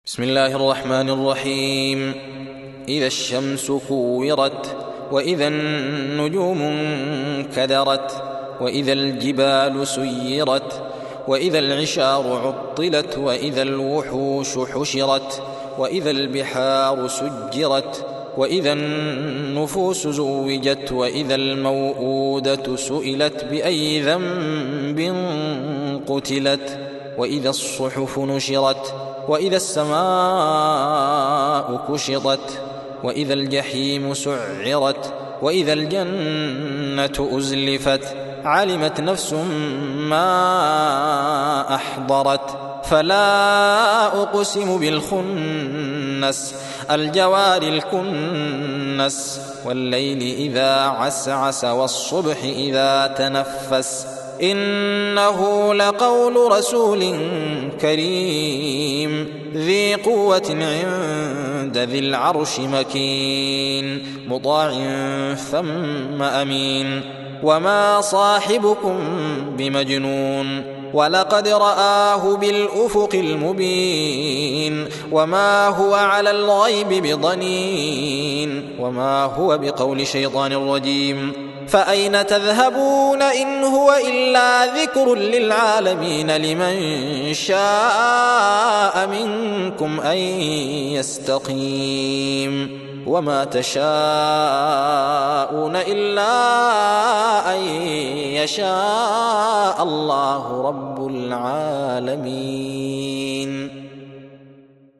بسم الله الرحمن الرحيم. إذا الشمس كورت، وإذا النجوم انكدرت، وإذا الجبال سيرت، وإذا العشار عطلت، وإذا الوحوش حشرت، وإذا البحار سجرت، وإذا النفوس زوجت، وإذا الموءودة سئلت بأي ذنب قتلت، وإذا الصحف نشرت، وإذا السماء كشطت، وإذا الجحيم سعرت، وإذا الجنة أزلفت. علمت نفس ما أحضرت. فلا أقسم بالخنس، الجوار الكنس، والليل إذا عسعس، والصبح إذا تنفس. إنه لقول رسول كريم ذي قوة عند ذي العرش مكين، مطاع ثم أمين. وما صاحبكم بمجنون، ولقد رآه بالأفق المبين. وما هو على الغيب بضنين، وما هو بقول شيطان رجيم. فأين تذهبون إن هو إلا ذكر للعالمين، لمن شاء منكم أن يستقيم. وما تشاءون إلا أن يشاء الله رب العالمين.